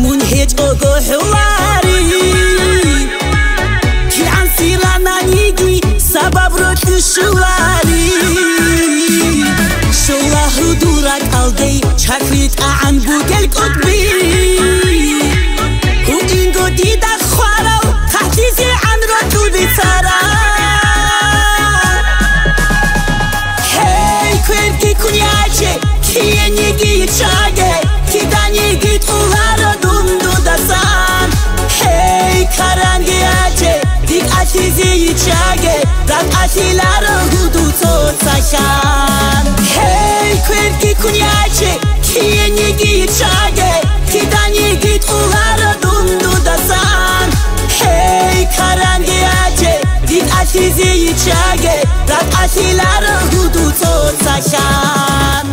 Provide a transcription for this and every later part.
منهج اوگو حواری کی عن سیرانانیگی سبب رو تشواری شولا هدورك الدي شكريت عن بوكل قطبي هو إنجو ديدا خوارو تحتيزي عن رتو بيتارا هاي كويركي كونياجي كي نيجي يتشاجي كي دانيجي تقوهارو دوندو دسان هاي كارانجي آجي ديك أتيزي يتشاجي رات أتيلارو هدو توتساشان Querki kunyache kiyenigi chage kidani uhara dundu dasan hey karangi ache dik atizi chage rat atilara hudu totsashan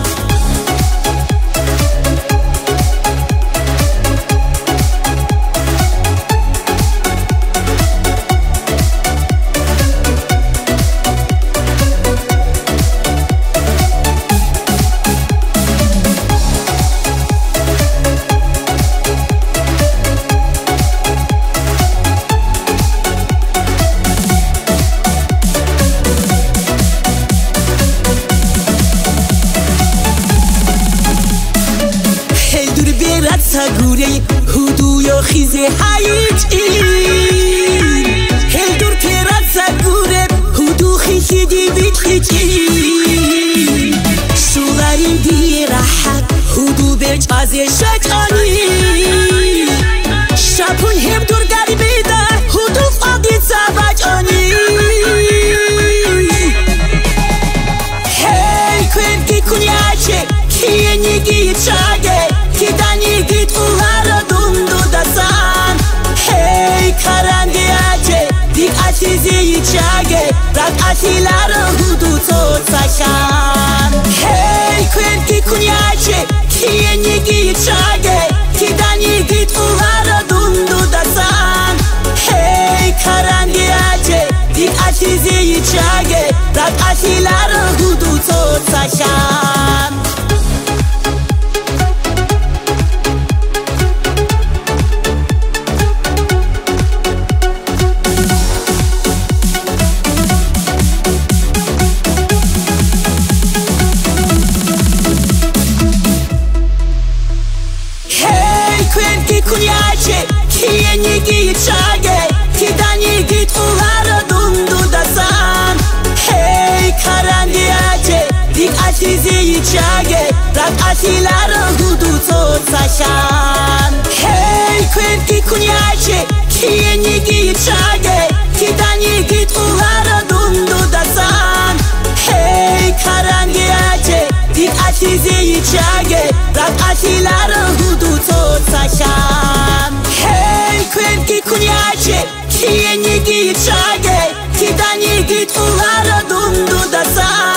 سگوری هدو یا خیزه هایج این هل دور پیرد سگوره هدو خیشی دیوید خیچی شولارین دی راحت هدو برچ آزی شجانی شپون هم دور گریبی ده هدو فاقید سبجانی هی کنگی کنیاچه کیه نیگی چاگه Kidani git uhara dundu dasan Hey karangi ache dik atizi chage rat atilara hudu totsashan Hey kwenki kunyache kiyeni git chage Kidani git uhara dundu dasan Hey karangi ache dik atizi chage rat atilara hudu totsashan kunyache kiyenigi chage kidani git uhara dundu dasan hey karangi ache dik atizi chage rat atilara hudu totsashan hey kwenki kunyache kiyenigi chage kidani git uhara dundu dasan hey karangi ache dik atizi chage rat atilara hudu totsashan Hey kwenki kunyache kiyenigi chage kidani git uhara dundu dasan